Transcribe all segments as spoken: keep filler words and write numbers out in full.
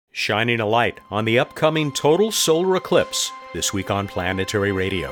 shining a light on the upcoming total solar eclipse this week on Planetary Radio.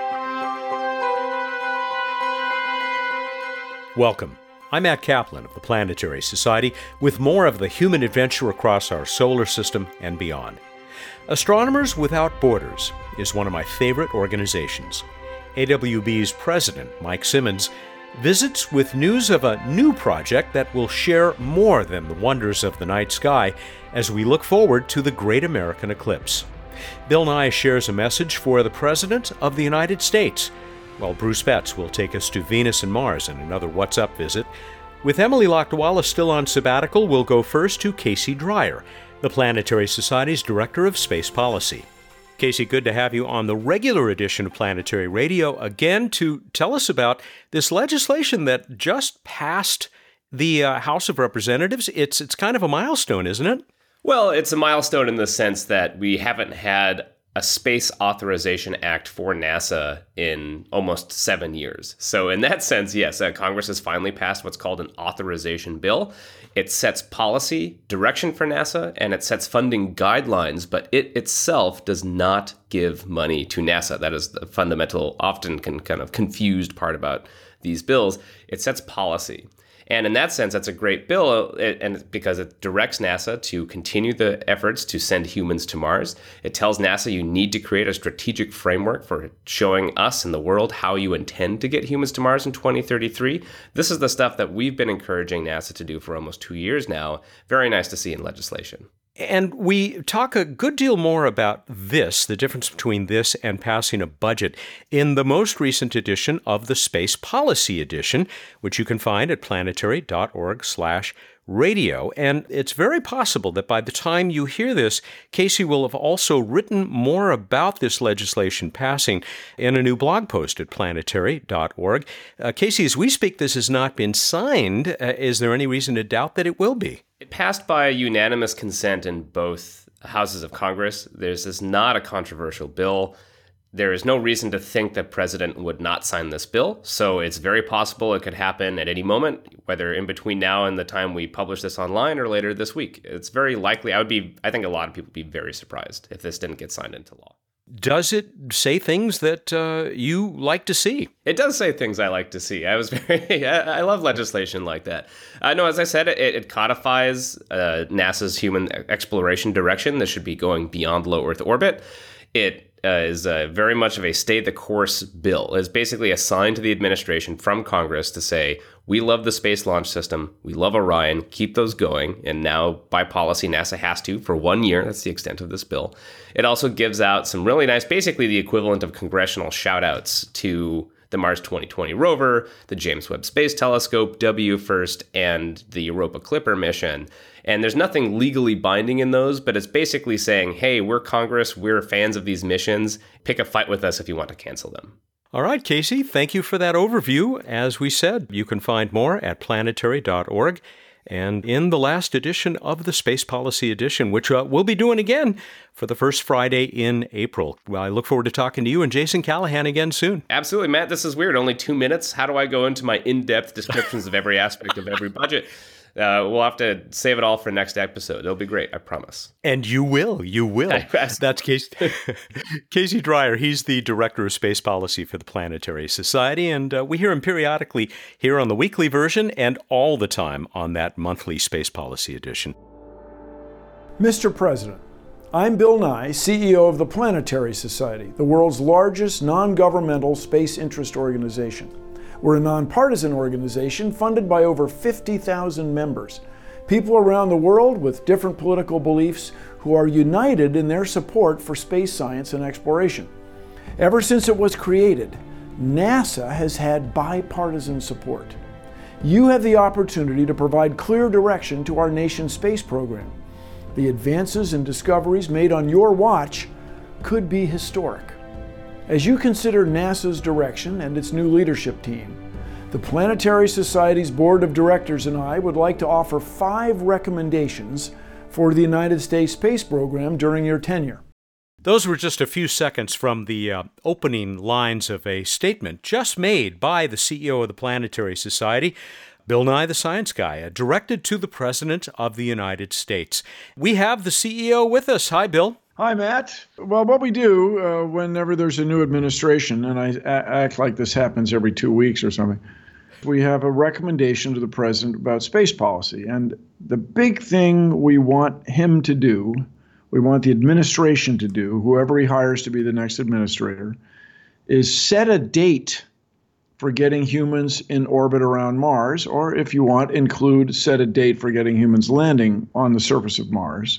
Welcome. I'm Matt Kaplan of the Planetary Society with more of the human adventure across our solar system and beyond. Astronomers Without Borders is one of my favorite organizations. A W B's president, Mike Simmons, visits with news of a new project that will share more than the wonders of the night sky as we look forward to the Great American Eclipse. Bill Nye shares a message for the President of the United States, while Bruce Betts will take us to Venus and Mars in another What's Up visit. With Emily Lakdawalla still on sabbatical, we'll go first to Casey Dreyer, the Planetary Society's Director of Space Policy. Casey, good to have you on the regular edition of Planetary Radio again to tell us about this legislation that just passed the uh, House of Representatives. It's it's kind of a milestone, isn't it? Well, it's a milestone in the sense that we haven't had a Space Authorization Act for NASA in almost seven years. So in that sense, yes, uh, Congress has finally passed what's called an authorization bill. It sets policy, direction for NASA, and it sets funding guidelines, but it itself does not give money to NASA. That is the fundamental, often can kind of confused part about these bills. It sets policy. And in that sense, that's a great bill, and because it directs NASA to continue the efforts to send humans to Mars. It tells NASA you need to create a strategic framework for showing us and the world how you intend to get humans to Mars in twenty thirty-three. This is the stuff that we've been encouraging NASA to do for almost two years now. Very nice to see in legislation. And we talk a good deal more about this, the difference between this and passing a budget, in the most recent edition of the Space Policy Edition, which you can find at planetary.org slash radio. And it's very possible that by the time you hear this, Casey will have also written more about this legislation passing in a new blog post at planetary dot org. Uh, Casey, as we speak, this has not been signed. Uh, is there any reason to doubt that it will be? It passed by unanimous consent in both houses of Congress. This is not a controversial bill. There is no reason to think the president would not sign this bill. So it's very possible it could happen at any moment, whether in between now and the time we publish this online or later this week. It's very likely. I would be, I think a lot of people would be very surprised if this didn't get signed into law. Does it say things that uh, you like to see? It does say things I like to see. I was very, I love legislation like that. Uh, no, as I said, it, it codifies uh, NASA's human exploration direction. This should be going beyond low Earth orbit. It uh, is uh, very much of a stay the course bill. It's basically assigned to the administration from Congress to say, we love the Space Launch System. We love Orion. Keep those going. And now, by policy, NASA has to for one year. That's the extent of this bill. It also gives out some really nice, basically the equivalent of congressional shout-outs to the Mars twenty twenty rover, the James Webb Space Telescope, W FIRST, and the Europa Clipper mission. And there's nothing legally binding in those, but it's basically saying, hey, we're Congress, we're fans of these missions. Pick a fight with us if you want to cancel them. All right, Casey, thank you for that overview. As we said, you can find more at planetary dot org and in the last edition of the Space Policy Edition, which uh, we'll be doing again for the first Friday in April. Well, I look forward to talking to you and Jason Callahan again soon. Absolutely, Matt. This is weird. Only two minutes. How do I go into my in-depth descriptions of every aspect of every budget? Uh, we'll have to save it all for next episode. It'll be great, I promise. And you will, you will. That's Casey, Casey Dreyer. He's the Director of Space Policy for the Planetary Society, and uh, we hear him periodically here on the weekly version and all the time on that monthly Space Policy Edition. Mister President, I'm Bill Nye, C E O of the Planetary Society, the world's largest non-governmental space interest organization. We're a nonpartisan organization funded by over fifty thousand members, people around the world with different political beliefs who are united in their support for space science and exploration. Ever since it was created, NASA has had bipartisan support. You have the opportunity to provide clear direction to our nation's space program. The advances and discoveries made on your watch could be historic. As you consider NASA's direction and its new leadership team, the Planetary Society's Board of Directors and I would like to offer five recommendations for the United States space program during your tenure. Those were just a few seconds from the uh, opening lines of a statement just made by the C E O of the Planetary Society Bill Nye, the Science Guy, uh, directed to the President of the United States. We have the C E O with us. Hi, Bill. Hi, Matt. Well, what we do uh, whenever there's a new administration, and I a- act like this happens every two weeks or something, we have a recommendation to the president about space policy. And the big thing we want him to do, we want the administration to do, whoever he hires to be the next administrator, is set a date for getting humans in orbit around Mars, or if you want, include set a date for getting humans landing on the surface of Mars.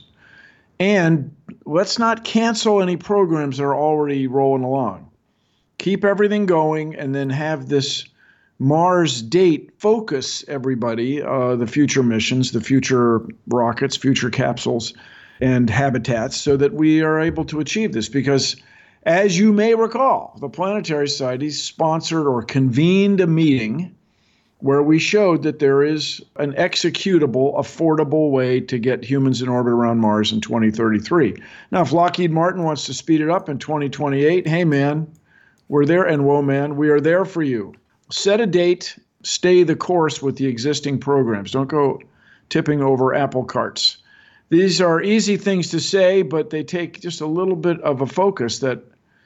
And let's not cancel any programs that are already rolling along. Keep everything going and then have this Mars date focus everybody, uh, the future missions, the future rockets, future capsules, and habitats so that we are able to achieve this. Because as you may recall, the Planetary Society sponsored or convened a meeting where we showed that there is an executable, affordable way to get humans in orbit around Mars in twenty thirty-three. Now, if Lockheed Martin wants to speed it up in twenty twenty-eight, hey, man, we're there. And whoa, man, we are there for you. Set a date, stay the course with the existing programs. Don't go tipping over apple carts. These are easy things to say, but they take just a little bit of a focus that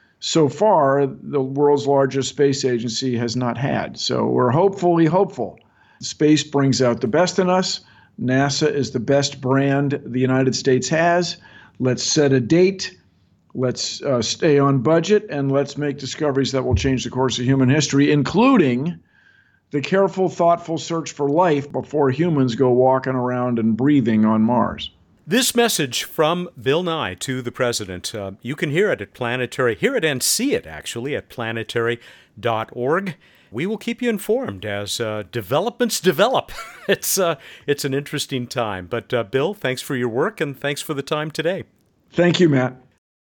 so far the world's largest space agency has not had. So we're hopefully hopeful. Space brings out the best in us. NASA is the best brand the United States has. Let's set a date. Let's uh, stay on budget, and let's make discoveries that will change the course of human history, including the careful, thoughtful search for life before humans go walking around and breathing on Mars. This message from Bill Nye to the President, uh, you can hear it at Planetary, hear it and see it, actually, at planetary dot org. We will keep you informed as uh, developments develop. it's uh, it's an interesting time. But, uh, Bill, thanks for your work, and thanks for the time today. Thank you, Matt.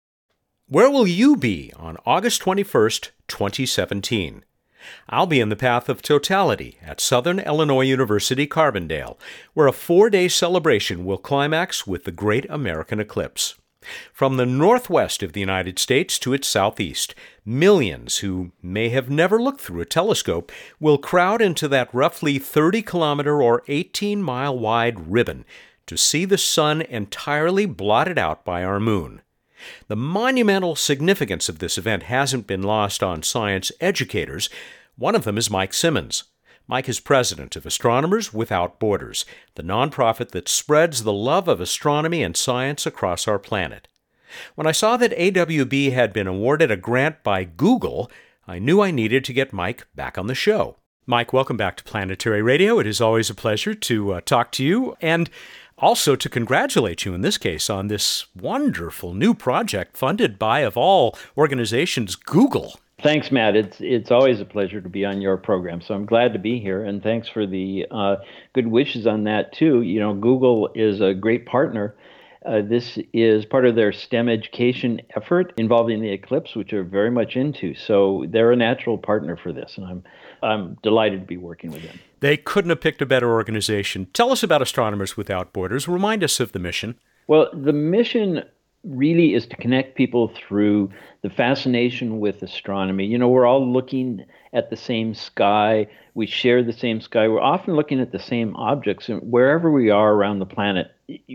Where will you be on August twenty-first, twenty seventeen? I'll be in the path of totality at Southern Illinois University, Carbondale, where a four-day celebration will climax with the Great American Eclipse. From the northwest of the United States to its southeast, millions who may have never looked through a telescope will crowd into that roughly thirty-kilometer or eighteen-mile-wide ribbon to see the sun entirely blotted out by our moon. The monumental significance of this event hasn't been lost on science educators. One of them is Mike Simmons. Mike is president of Astronomers Without Borders, the nonprofit that spreads the love of astronomy and science across our planet. When I saw that A W B had been awarded a grant by Google, I knew I needed to get Mike back on the show. Mike, welcome back to Planetary Radio. It is always a pleasure to uh, talk to you, and also to congratulate you in this case on this wonderful new project funded by, of all organizations, Google. Thanks, Matt. It's it's always a pleasure to be on your program, so I'm glad to be here, and thanks for the uh, good wishes on that, too. You know, Google is a great partner. Uh, this is part of their STEM education effort involving the eclipse, which they're very much into, so they're a natural partner for this, and I'm I'm delighted to be working with them. They couldn't have picked a better organization. Tell us about Astronomers Without Borders. Remind us of the mission. Well, the mission really is to connect people through the fascination with astronomy. You know, we're all looking at the same sky. We share the same sky. We're often looking at the same objects, and wherever we are around the planet,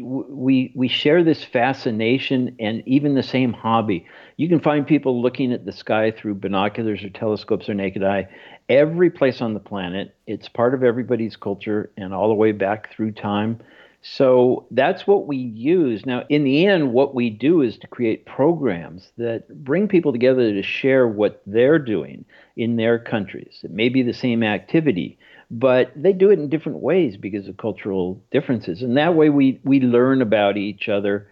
we we share this fascination and even the same hobby. You can find people looking at the sky through binoculars or telescopes or naked eye every place on the planet. It's part of everybody's culture and all the way back through time. So that's what we use. Now, in the end, what we do is to create programs that bring people together to share what they're doing in their countries. It may be the same activity, but they do it in different ways because of cultural differences. And that way we, we learn about each other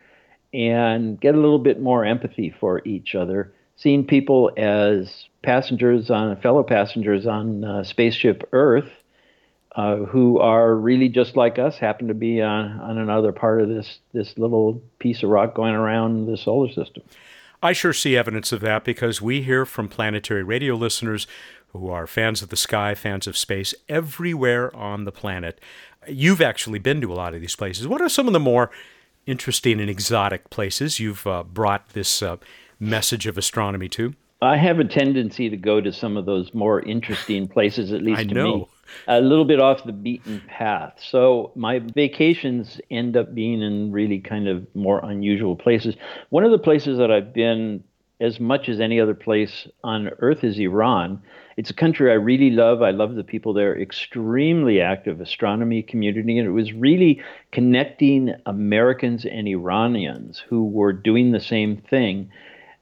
and get a little bit more empathy for each other, seeing people as passengers on, fellow passengers on uh, spaceship Earth, Uh, who are really just like us, happen to be on, on another part of this this little piece of rock going around the solar system. I sure see evidence of that because we hear from Planetary Radio listeners who are fans of the sky, fans of space, everywhere on the planet. You've actually been to a lot of these places. What are some of the more interesting and exotic places you've uh, brought this uh, message of astronomy to? I have a tendency to go to some of those more interesting places, at least I to know. me. a little bit off the beaten path. So my vacations end up being in really kind of more unusual places. One of the places that I've been as much as any other place on earth is Iran. It's a country I really love. I love the people there, extremely active astronomy community. And it was really connecting Americans and Iranians who were doing the same thing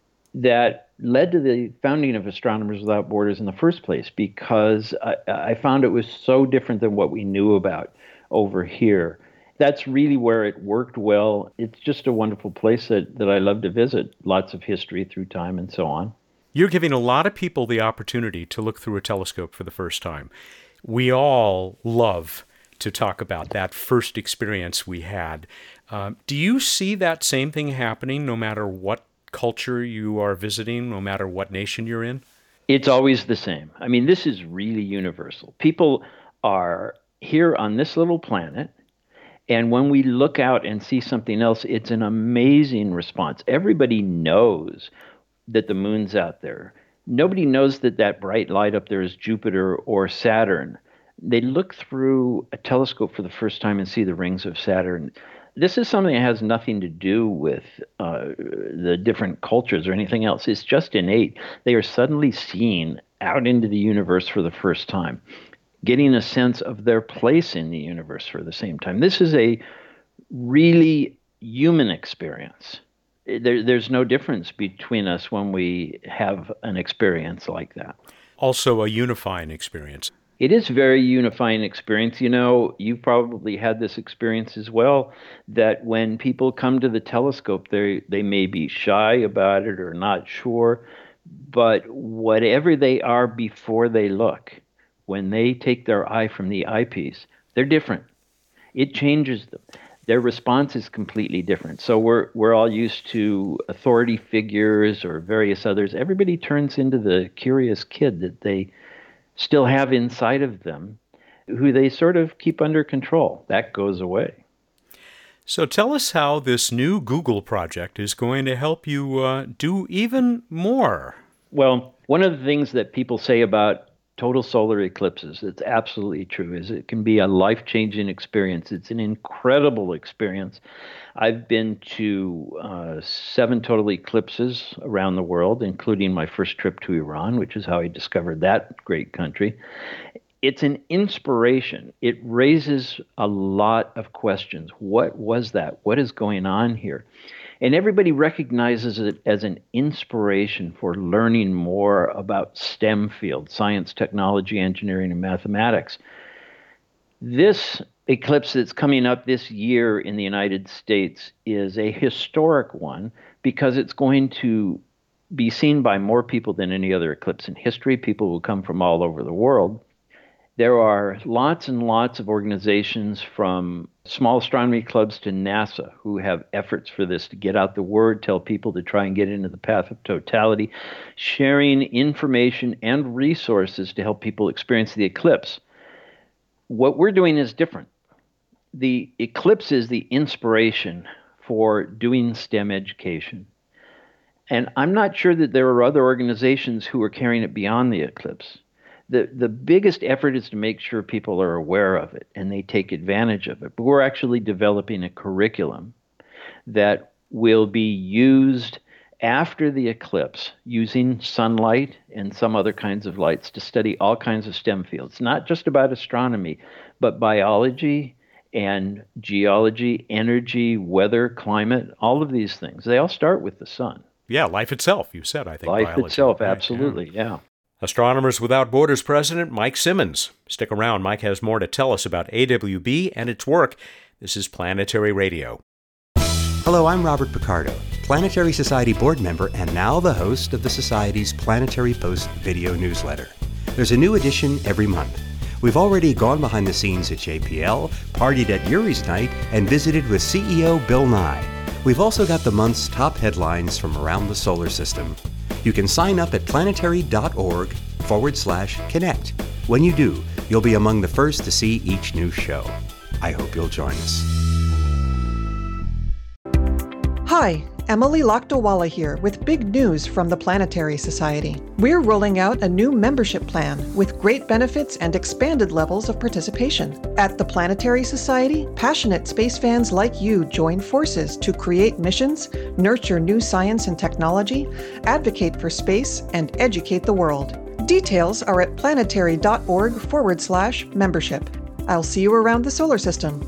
that led to the founding of Astronomers Without Borders in the first place, because I, I found it was so different than what we knew about over here. That's really where it worked well. It's just a wonderful place that, that I love to visit. Lots of history through time and so on. You're giving a lot of people the opportunity to look through a telescope for the first time. We all love to talk about that first experience we had. Uh, do you see that same thing happening no matter what culture you are visiting, no matter what nation you're in? It's always the same. I mean, this is really universal. People are here on this little planet, and when we look out and see something else, it's an amazing response. Everybody knows that the moon's out there. Nobody knows that that bright light up there is Jupiter or Saturn. They look through a telescope for the first time and see the rings of Saturn. This is something that has nothing to do with uh, the different cultures or anything else. It's just innate. They are suddenly seeing out into the universe for the first time, getting a sense of their place in the universe for the same time. This is a really human experience. There, there's no difference between us when we have an experience like that. Also a unifying experience. It is a very unifying experience. You know, you've probably had this experience as well, that when people come to the telescope, they they may be shy about it or not sure, but whatever they are before they look, when they take their eye from the eyepiece, they're different. It changes them. Their response is completely different. So we're we're all used to authority figures or various others. Everybody turns into the curious kid that they still have inside of them, who they sort of keep under control. That goes away. So tell us how this new Google project is going to help you uh, do even more. Well, one of the things that people say about total solar eclipses, it's absolutely true, is it can be a life-changing experience. It's an incredible experience. I've been to uh, seven total eclipses around the world, including my first trip to Iran, which is how I discovered that great country. It's an inspiration. It raises a lot of questions. What was that? What is going on here? And everybody recognizes it as an inspiration for learning more about STEM fields, science, technology, engineering, and mathematics. This eclipse that's coming up this year in the United States is a historic one because it's going to be seen by more people than any other eclipse in history. People will come from all over the world. There are lots and lots of organizations, from small astronomy clubs to NASA, who have efforts for this to get out the word, tell people to try and get into the path of totality, sharing information and resources to help people experience the eclipse. What we're doing is different. The eclipse is the inspiration for doing STEM education. And I'm not sure that there are other organizations who are carrying it beyond the eclipse. The the biggest effort is to make sure people are aware of it and they take advantage of it. But we're actually developing a curriculum that will be used after the eclipse, using sunlight and some other kinds of lights to study all kinds of STEM fields, not just about astronomy, but biology and geology, energy, weather, climate, all of these things. They all start with the sun. Yeah, life itself, you said, I think. Life biology. itself, Right, absolutely, yeah. yeah. Astronomers Without Borders President Mike Simmons. Stick around. Mike has more to tell us about A W B and its work. This is Planetary Radio. Hello, I'm Robert Picardo, Planetary Society board member and now the host of the Society's Planetary Post video newsletter. There's a new edition every month. We've already gone behind the scenes at J P L, partied at Yuri's Night, and visited with C E O Bill Nye. We've also got the month's top headlines from around the solar system. You can sign up at planetary.org forward slash connect. When you do, you'll be among the first to see each new show. I hope you'll join us. Hi, Emily Lakdawala here with big news from the Planetary Society. We're rolling out a new membership plan with great benefits and expanded levels of participation. At the Planetary Society, passionate space fans like you join forces to create missions, nurture new science and technology, advocate for space, and educate the world. Details are at planetary.org forward slash membership. I'll see you around the solar system.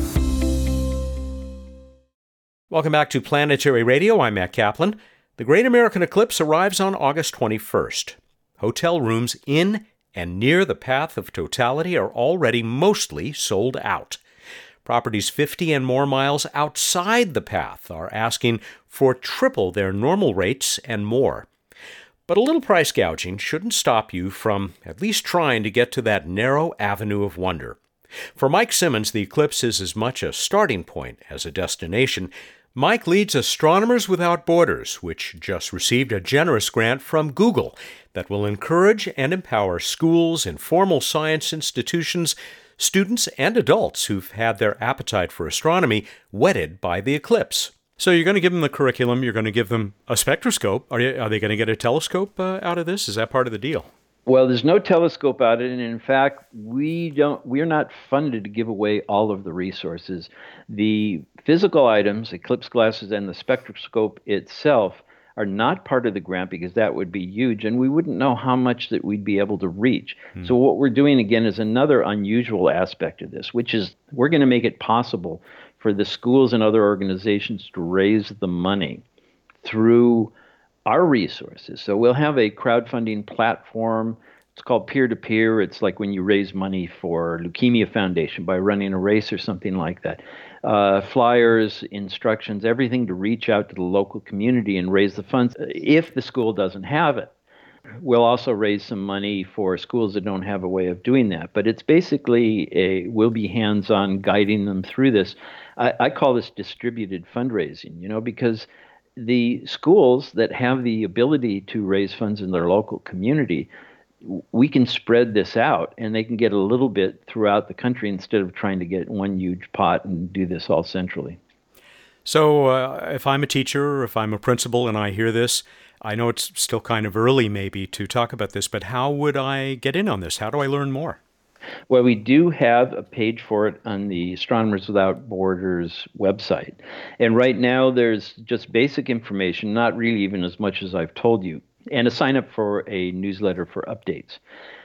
Welcome back to Planetary Radio. I'm Matt Kaplan. The Great American Eclipse arrives on August twenty-first. Hotel rooms in and near the path of totality are already mostly sold out. Properties fifty and more miles outside the path are asking for triple their normal rates and more. But a little price gouging shouldn't stop you from at least trying to get to that narrow avenue of wonder. For Mike Simmons, the eclipse is as much a starting point as a destination. Mike leads Astronomers Without Borders, which just received a generous grant from Google that will encourage and empower schools, informal science institutions, students, and adults who've had their appetite for astronomy whetted by the eclipse. So you're going to give them the curriculum, you're going to give them a spectroscope. Are, you, are they going to get a telescope uh, out of this? Is that part of the deal? Well, there's no telescope out of it, and in fact, we don't. We're not funded to give away all of the resources. The physical items, eclipse glasses, and the spectroscope itself are not part of the grant because that would be huge, and we wouldn't know how much that we'd be able to reach. Hmm. So what we're doing again is another unusual aspect of this, which is we're going to make it possible for the schools and other organizations to raise the money through our resources. So we'll have a crowdfunding platform. It's called peer-to-peer. It's like when you raise money for Leukemia Foundation by running a race or something like that. Uh, flyers, instructions, everything to reach out to the local community and raise the funds if the school doesn't have it. We'll also raise some money for schools that don't have a way of doing that. But it's basically a, we'll be hands-on guiding them through this. I, I call this distributed fundraising, you know, because the schools that have the ability to raise funds in their local community, we can spread this out and they can get a little bit throughout the country instead of trying to get one huge pot and do this all centrally. So uh, if I'm a teacher or if I'm a principal and I hear this, I know it's still kind of early maybe to talk about this, but how would I get in on this? How do I learn more? Well, we do have a page for it on the Astronomers Without Borders website. And right now there's just basic information, not really even as much as I've told you, and a sign up for a newsletter for updates.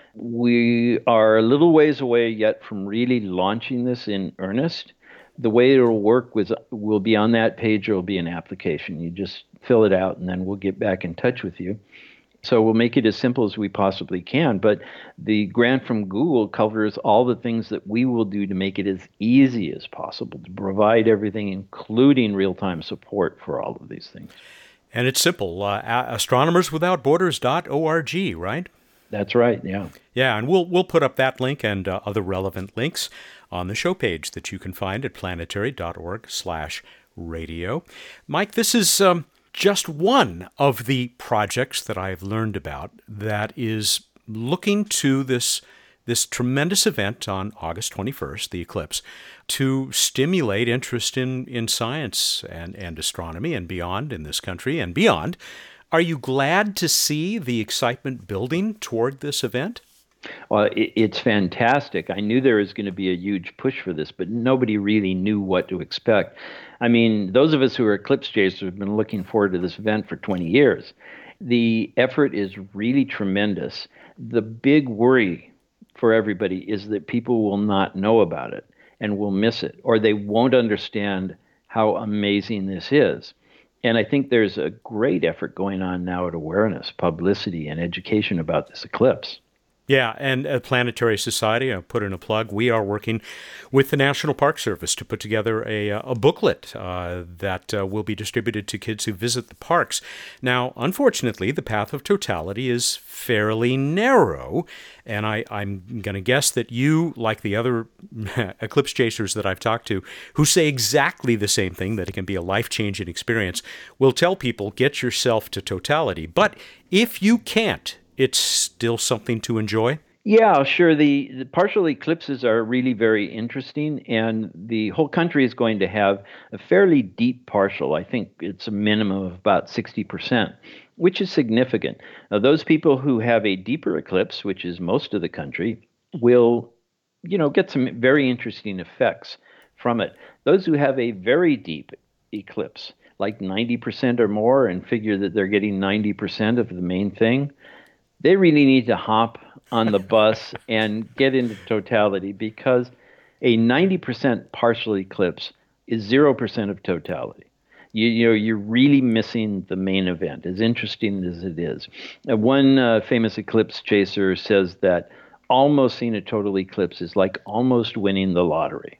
We are a little ways away yet from really launching this in earnest. The way it'll work was will be on that page. There will be an application. You just fill it out and then we'll get back in touch with you. So we'll make it as simple as we possibly can, but the grant from Google covers all the things that we will do to make it as easy as possible, to provide everything, including real-time support for all of these things. And it's simple, uh, astronomers without borders dot org, right? That's right, yeah. Yeah, and we'll we'll put up that link and uh, other relevant links on the show page that you can find at planetary.org slash radio. Mike, this is... Um, just one of the projects that I've learned about that is looking to this this tremendous event on August twenty-first, the eclipse, to stimulate interest in, in science and, and astronomy and beyond in this country and beyond. Are you glad to see the excitement building toward this event? Well, it, it's fantastic. I knew there was going to be a huge push for this, but nobody really knew what to expect. I mean, those of us who are eclipse chasers have been looking forward to this event for twenty years. The effort is really tremendous. The big worry for everybody is that people will not know about it and will miss it, or they won't understand how amazing this is. And I think there's a great effort going on now at awareness, publicity, and education about this eclipse. Yeah, and at Planetary Society, I'll put in a plug, we are working with the National Park Service to put together a, a booklet uh, that uh, will be distributed to kids who visit the parks. Now, unfortunately, the path of totality is fairly narrow, and I, I'm going to guess that you, like the other eclipse chasers that I've talked to, who say exactly the same thing, that it can be a life-changing experience, will tell people, get yourself to totality. But if you can't, it's still something to enjoy? Yeah, sure. The, the partial eclipses are really very interesting, and the whole country is going to have a fairly deep partial. I think it's a minimum of about sixty percent, which is significant. Now, those people who have a deeper eclipse, which is most of the country, will, you know, get some very interesting effects from it. Those who have a very deep eclipse, like ninety percent or more, and figure that they're getting ninety percent of the main thing, they really need to hop on the bus and get into totality, because a ninety percent partial eclipse is zero percent of totality. You, you know, you're really missing the main event, as interesting as it is. Uh, one uh, famous eclipse chaser says that almost seeing a total eclipse is like almost winning the lottery.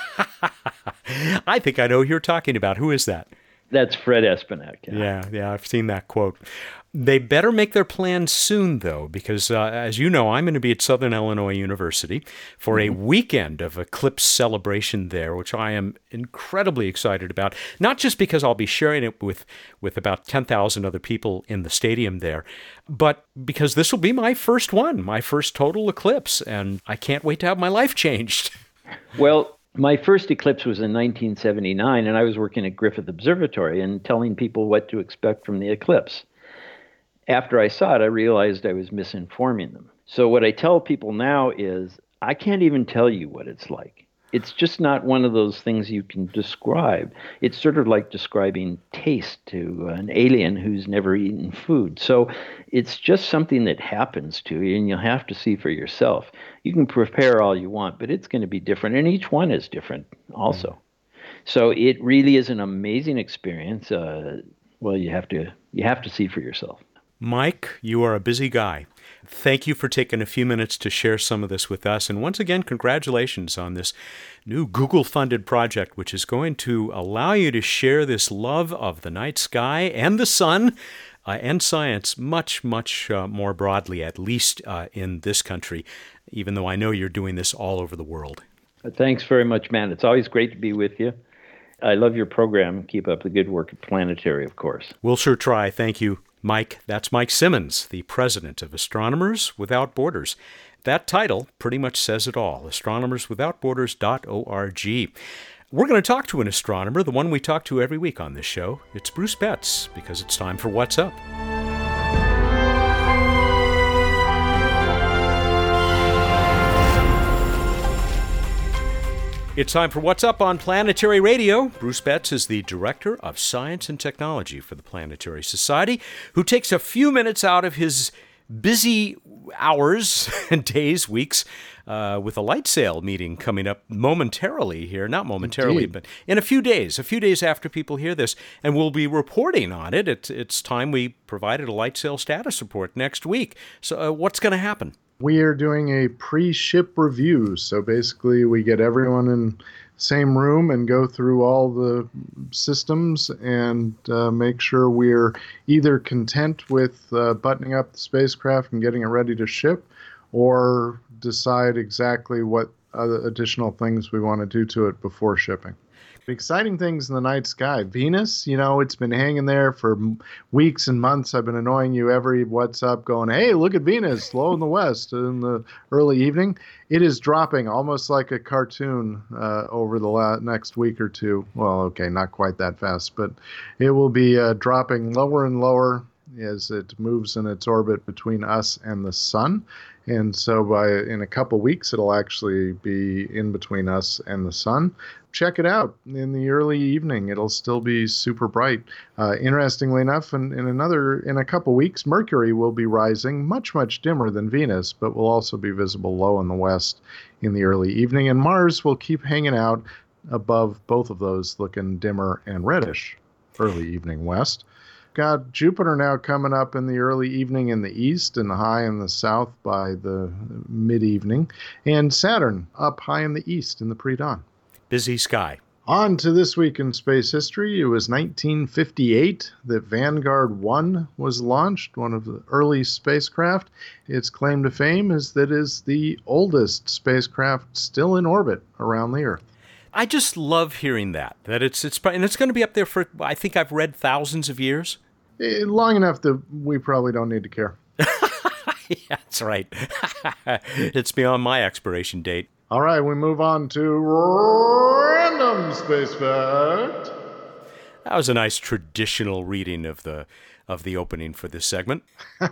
I think I know who you're talking about. Who is that? That's Fred Espenak. Yeah, yeah, yeah I've seen that quote. They better make their plans soon, though, because uh, as you know, I'm going to be at Southern Illinois University for a weekend of eclipse celebration there, which I am incredibly excited about. Not just because I'll be sharing it with, with about ten thousand other people in the stadium there, but because this will be my first one, my first total eclipse, and I can't wait to have my life changed. Well, my first eclipse was in nineteen seventy-nine, and I was working at Griffith Observatory and telling people what to expect from the eclipse. After I saw it, I realized I was misinforming them. So what I tell people now is, I can't even tell you what it's like. It's just not one of those things you can describe. It's sort of like describing taste to an alien who's never eaten food. So it's just something that happens to you, and you'll have to see for yourself. You can prepare all you want, but it's going to be different, and each one is different also. Mm. So it really is an amazing experience. Uh, well, you have to you have to see for yourself. Mike, you are a busy guy. Thank you for taking a few minutes to share some of this with us. And once again, congratulations on this new Google-funded project, which is going to allow you to share this love of the night sky and the sun uh, and science much, much uh, more broadly, at least uh, in this country, even though I know you're doing this all over the world. Thanks very much, man. It's always great to be with you. I love your program. Keep up the good work at Planetary, of course. We'll sure try. Thank you, Mike. That's Mike Simmons, the president of Astronomers Without Borders. That title pretty much says it all, astronomers without borders dot org. We're going to talk to an astronomer, the one we talk to every week on this show. It's Bruce Betts, because it's time for What's Up. It's time for What's Up on Planetary Radio. Bruce Betts is the Director of Science and Technology for the Planetary Society, who takes a few minutes out of his busy hours and days, weeks, uh, with a light sail meeting coming up momentarily here. Not momentarily, Indeed. But in a few days, a few days after people hear this. And we'll be reporting on it. It's, it's time we provided a light sail status report next week. So uh, what's going to happen? We are doing a pre-ship review. So basically we get everyone in the same room and go through all the systems and uh, make sure we're either content with uh, buttoning up the spacecraft and getting it ready to ship, or decide exactly what other additional things we want to do to it before shipping. Exciting things in the night sky. Venus, you know, it's been hanging there for weeks and months. I've been annoying you every What's Up going, hey, look at Venus, low in the west in the early evening. It is dropping almost like a cartoon uh, over the la- next week or two. Well, okay, not quite that fast, but it will be uh, dropping lower and lower as it moves in its orbit between us and the sun. And so by in a couple weeks, it'll actually be in between us and the sun. Check it out in the early evening. It'll still be super bright. Uh, interestingly enough, in, in another in a couple weeks, Mercury will be rising much, much dimmer than Venus, but will also be visible low in the west in the early evening. And Mars will keep hanging out above both of those, looking dimmer and reddish early evening west. Got Jupiter now coming up in the early evening in the east and high in the south by the mid-evening. And Saturn up high in the east in the pre-dawn. Busy sky. On to this week in space history. It was nineteen fifty-eight that Vanguard one was launched, one of the early spacecraft. Its claim to fame is that it is the oldest spacecraft still in orbit around the Earth. I just love hearing that, that it's, it's and it's going to be up there for, I think I've read thousands of years. Long enough that we probably don't need to care. Yeah, that's right. It's beyond my expiration date. All right, we move on to Random Space Fact. That was a nice traditional reading of the of the opening for this segment.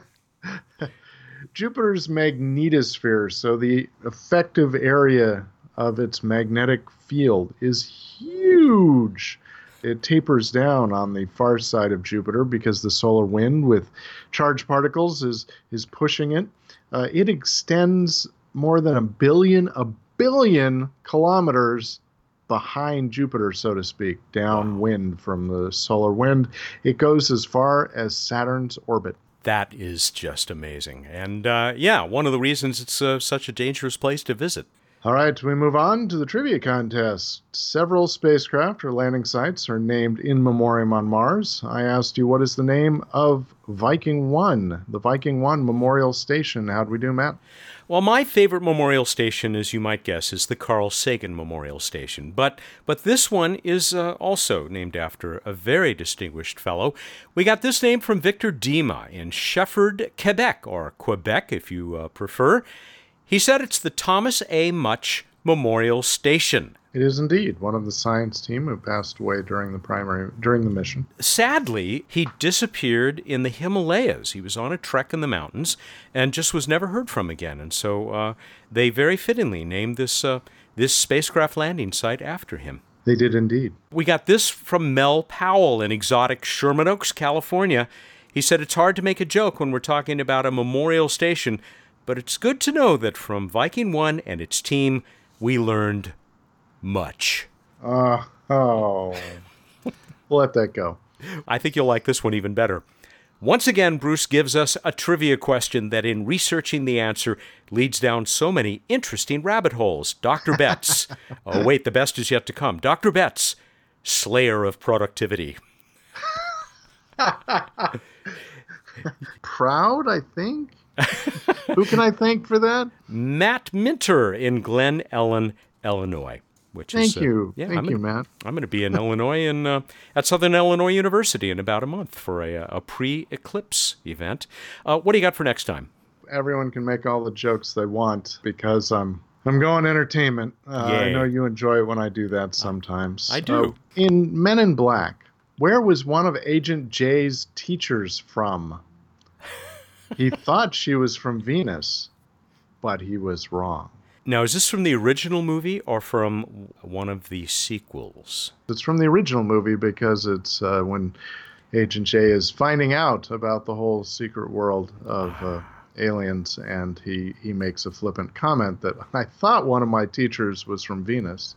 Jupiter's magnetosphere, so the effective area of its magnetic field, is huge. It tapers down on the far side of Jupiter because the solar wind with charged particles is is pushing it. Uh, it extends more than a billion, a billion kilometers behind Jupiter, so to speak, downwind from the solar wind. It goes as far as Saturn's orbit. That is just amazing. And uh, yeah, one of the reasons it's uh, such a dangerous place to visit. All right, we move on to the trivia contest. Several spacecraft or landing sites are named in memoriam on Mars. I asked you, what is the name of Viking one, the Viking one Memorial Station? How'd we do, Matt? Well, my favorite memorial station, as you might guess, is the Carl Sagan Memorial Station. But but this one is uh, also named after a very distinguished fellow. We got this name from Victor Dima in Shefford, Quebec, or Quebec if you uh, prefer. He said it's the Thomas A. Much Memorial Station. It is indeed one of the science team who passed away during the primary during the mission. Sadly, he disappeared in the Himalayas. He was on a trek in the mountains and just was never heard from again. And so uh, they very fittingly named this uh, this spacecraft landing site after him. They did indeed. We got this from Mel Powell in exotic Sherman Oaks, California. He said it's hard to make a joke when we're talking about a memorial station, but it's good to know that from Viking one and its team, we learned much. Uh, oh, we'll let that go. I think you'll like this one even better. Once again, Bruce gives us a trivia question that in researching the answer leads down so many interesting rabbit holes. Doctor Betts. Oh, wait, the best is yet to come. Doctor Betts, slayer of productivity. Proud, I think. Who can I thank for that? Matt Minter in Glen Ellen, Illinois. Which Thank is, uh, you. Yeah, Thank I'm you, gonna, Matt. I'm going to be in Illinois in, uh, at Southern Illinois University in about a month for a, a pre-eclipse event. Uh, what do you got for next time? Everyone can make all the jokes they want because I'm I'm going entertainment. Uh, I Yay. know you enjoy it when I do that sometimes. I do. Uh, in Men in Black, where was one of Agent J's teachers from? He thought she was from Venus, but he was wrong. Now, is this from the original movie or from one of the sequels? It's from the original movie because it's uh, when Agent J is finding out about the whole secret world of uh, aliens, and he, he makes a flippant comment that I thought one of my teachers was from Venus.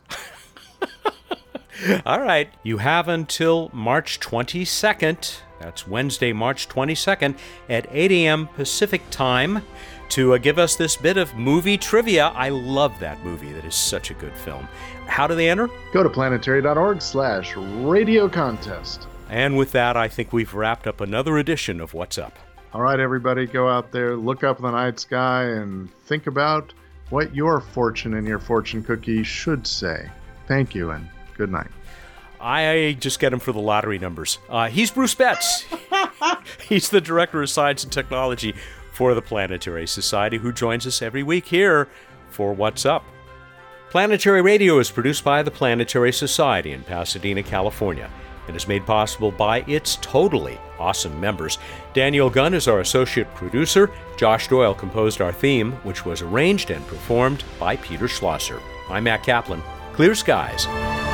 All right. You have until March twenty-second, that's Wednesday, March twenty-second, at eight a.m. Pacific time, to uh, give us this bit of movie trivia. I love that movie. That is such a good film. How do they enter? Go to planetary.org slash radio contest. And with that, I think we've wrapped up another edition of What's Up. All right, everybody, go out there, look up the night sky, and think about what your fortune and your fortune cookie should say. Thank you, and good night. I just get him for the lottery numbers. Uh, he's Bruce Betts. He's the Director of Science and Technology for the Planetary Society, who joins us every week here for What's Up. Planetary Radio is produced by the Planetary Society in Pasadena, California, and is made possible by its totally awesome members. Daniel Gunn is our associate producer. Josh Doyle composed our theme, which was arranged and performed by Peter Schlosser. I'm Matt Kaplan. Clear skies.